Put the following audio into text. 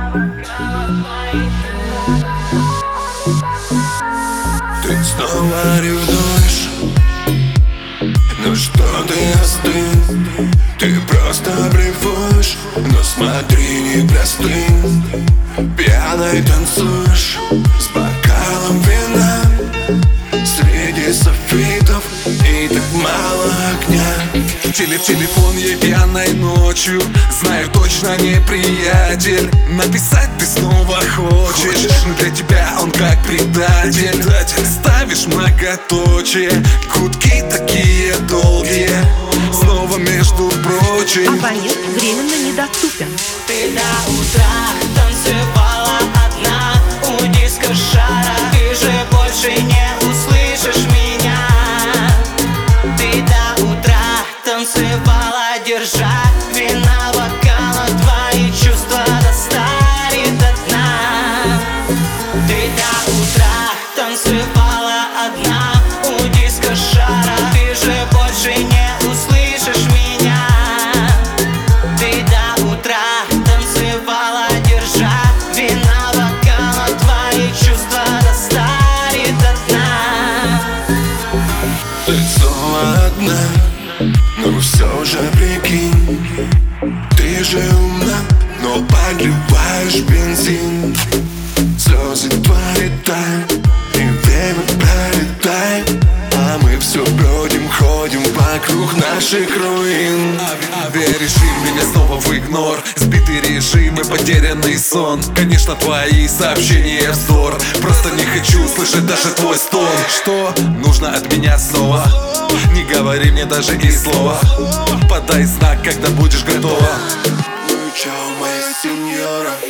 Ты снова ревнуешь, ну что ты остыл? Ты просто блефуешь, но смотри, не простынь. Пьяной танцуешь с бокалом вина среди софитов, и так мало огня. В телефон ей пьяной ночью, знаю точно не приятель. Написать ты снова хочешь, но для тебя он как предатель. Ставишь многоточие, гудки такие долгие, снова между прочим. Абонент временно недоступен. Ты до утра танцевала одна у диско-шара. Ты же больше не услышишь меня. Ты до утра танцевала, держа вина бокала. Твои чувства достали до дна. Ты до утра танцевала одна у диско-шара. Ты же больше не услышишь меня. Ты до утра танцевала, держа вина бокала. Твои чувства достали до дна. Ты снова одна, но все же прикинь, ты же умна, но подливаешь бензин. Слезы твои тают, и время пролетает, а мы все бродим, ходим вокруг наших руин. Авиарежим меня снова в игнор, сбитый режим и потерянный сон. Конечно, твои сообщения вздор, просто не хочу слышать даже твой стон. Что нужно от меня снова? Не говори мне даже и слова. Подай знак, когда будешь готова. Ну и чао, моя сеньора.